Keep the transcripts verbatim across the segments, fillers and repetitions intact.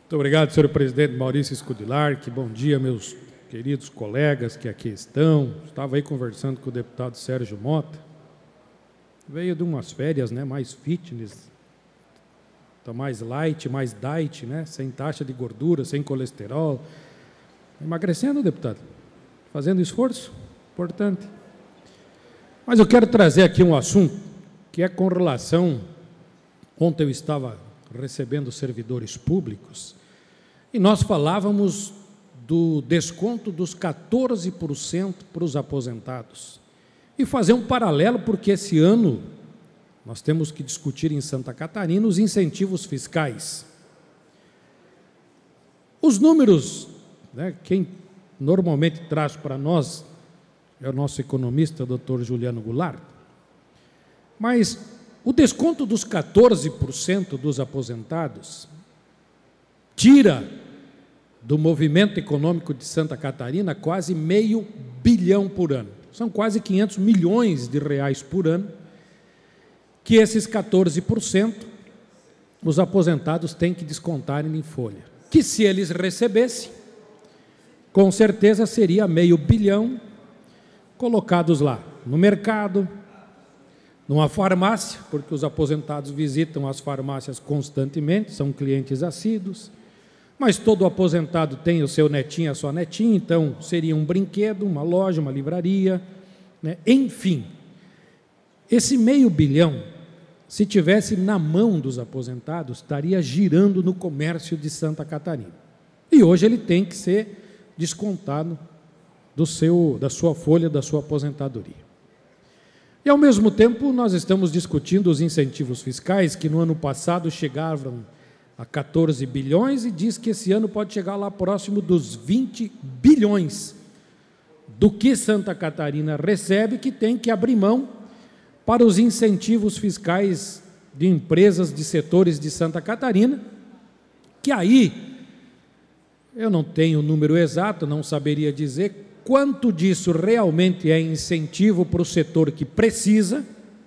Muito obrigado, senhor presidente Maurício Scudilar. Que bom dia, meus queridos colegas que aqui estão. Estava aí conversando com o deputado Sérgio Mota. Veio de umas férias, né, mais fitness, tá mais light, mais diet, né, sem taxa de gordura, sem colesterol. Emagrecendo, deputado? Fazendo esforço? Importante. Mas eu quero trazer aqui um assunto que é com relação... Ontem eu estava recebendo servidores públicos e nós falávamos do desconto dos quatorze por cento para os aposentados. E fazer um paralelo, porque esse ano nós temos que discutir em Santa Catarina os incentivos fiscais. Os números, né, quem normalmente traz para nós é o nosso economista, doutor Juliano Goulart, mas o desconto dos quatorze por cento dos aposentados tira do movimento econômico de Santa Catarina quase meio bilhão por ano. São quase quinhentos milhões de reais por ano, que esses quatorze por cento os aposentados têm que descontar em folha. Que se eles recebessem, com certeza seria meio bilhão colocados lá no mercado, numa farmácia, porque os aposentados visitam as farmácias constantemente, são clientes assíduos, mas todo aposentado tem o seu netinho, a sua netinha, então seria um brinquedo, uma loja, uma livraria, né? Enfim, esse meio bilhão, se tivesse na mão dos aposentados, estaria girando no comércio de Santa Catarina. E hoje ele tem que ser descontado do seu, da sua folha, da sua aposentadoria. E, ao mesmo tempo, nós estamos discutindo os incentivos fiscais, que no ano passado chegavam a quatorze bilhões, e diz que esse ano pode chegar lá próximo dos vinte bilhões do que Santa Catarina recebe, que tem que abrir mão para os incentivos fiscais de empresas de setores de Santa Catarina, que aí, eu não tenho o número exato, não saberia dizer quanto disso realmente é incentivo para o setor que precisa,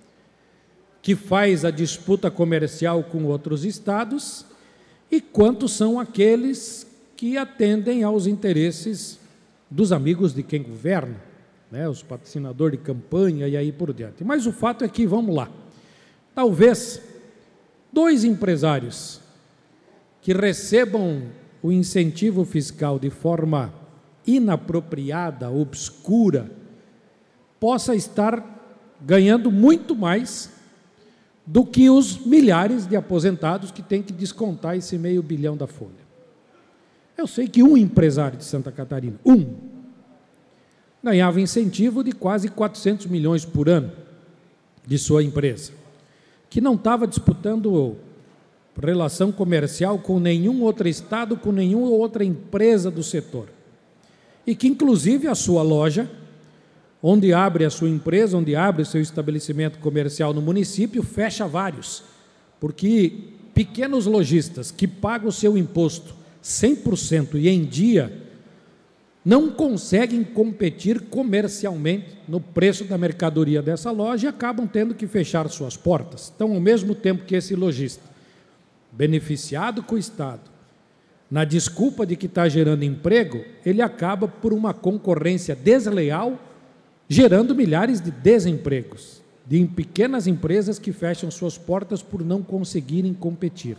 que faz a disputa comercial com outros estados, e quantos são aqueles que atendem aos interesses dos amigos de quem governa, né, os patrocinadores de campanha e aí por diante. Mas o fato é que, vamos lá, talvez dois empresários que recebam o incentivo fiscal de forma inapropriada, obscura, possa estar ganhando muito mais do que os milhares de aposentados que têm que descontar esse meio bilhão da folha. Eu sei que um empresário de Santa Catarina, um, ganhava incentivo de quase quatrocentos milhões por ano de sua empresa, que não estava disputando relação comercial com nenhum outro estado, com nenhuma outra empresa do setor. E que, inclusive, a sua loja, onde abre a sua empresa, onde abre o seu estabelecimento comercial no município, fecha vários, porque pequenos lojistas que pagam o seu imposto cem por cento e em dia, não conseguem competir comercialmente no preço da mercadoria dessa loja e acabam tendo que fechar suas portas. Então, ao mesmo tempo que esse lojista, beneficiado com o Estado, na desculpa de que está gerando emprego, ele acaba por uma concorrência desleal, gerando milhares de desempregos, de pequenas empresas que fecham suas portas por não conseguirem competir.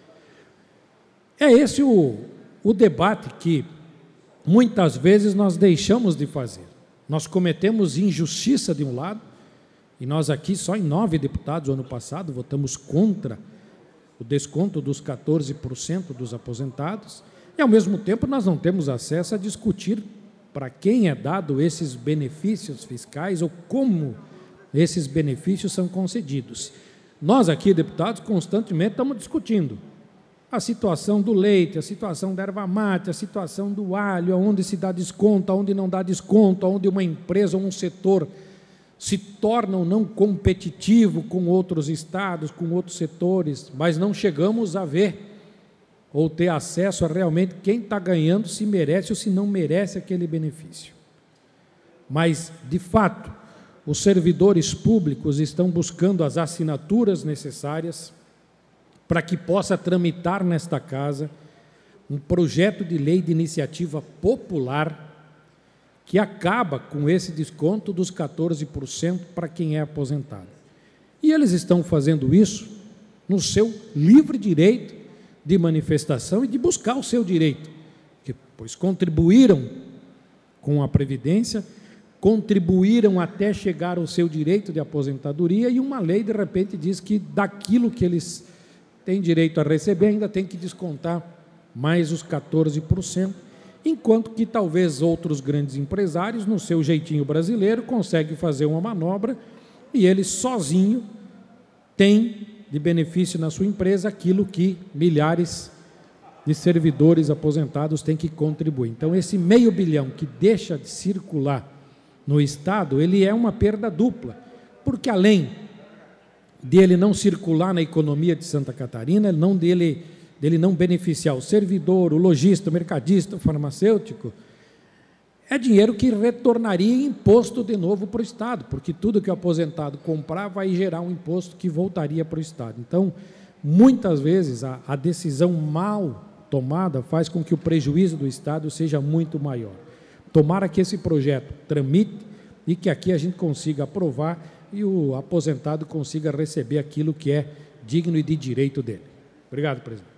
É esse o, o debate que muitas vezes nós deixamos de fazer. Nós cometemos injustiça de um lado, e nós aqui, só em nove deputados, ano passado, votamos contra o desconto dos quatorze por cento dos aposentados, e ao mesmo tempo nós não temos acesso a discutir para quem é dado esses benefícios fiscais ou como esses benefícios são concedidos. Nós aqui, deputados, constantemente estamos discutindo a situação do leite, a situação da erva mate, a situação do alho, aonde se dá desconto, aonde não dá desconto, aonde uma empresa ou um setor se tornam não competitivo com outros estados, com outros setores, mas não chegamos a ver ou ter acesso a realmente quem está ganhando, se merece ou se não merece aquele benefício. Mas, de fato, os servidores públicos estão buscando as assinaturas necessárias para que possa tramitar nesta casa um projeto de lei de iniciativa popular que acaba com esse desconto dos quatorze por cento para quem é aposentado. E eles estão fazendo isso no seu livre direito de manifestação e de buscar o seu direito, pois contribuíram com a Previdência, contribuíram até chegar ao seu direito de aposentadoria, e uma lei, de repente, diz que daquilo que eles têm direito a receber, ainda tem que descontar mais os quatorze por cento, enquanto que talvez outros grandes empresários, no seu jeitinho brasileiro, conseguem fazer uma manobra e ele sozinho tem de benefício na sua empresa aquilo que milhares de servidores aposentados têm que contribuir. Então, esse meio bilhão que deixa de circular no Estado, ele é uma perda dupla, porque além dele não circular na economia de Santa Catarina, não dele, dele não beneficiar o servidor, o lojista, o mercadista, o farmacêutico, é dinheiro que retornaria em imposto de novo para o Estado, porque tudo que o aposentado comprar vai gerar um imposto que voltaria para o Estado. Então, muitas vezes, a, a decisão mal tomada faz com que o prejuízo do Estado seja muito maior. Tomara que esse projeto tramite e que aqui a gente consiga aprovar e o aposentado consiga receber aquilo que é digno e de direito dele. Obrigado, presidente.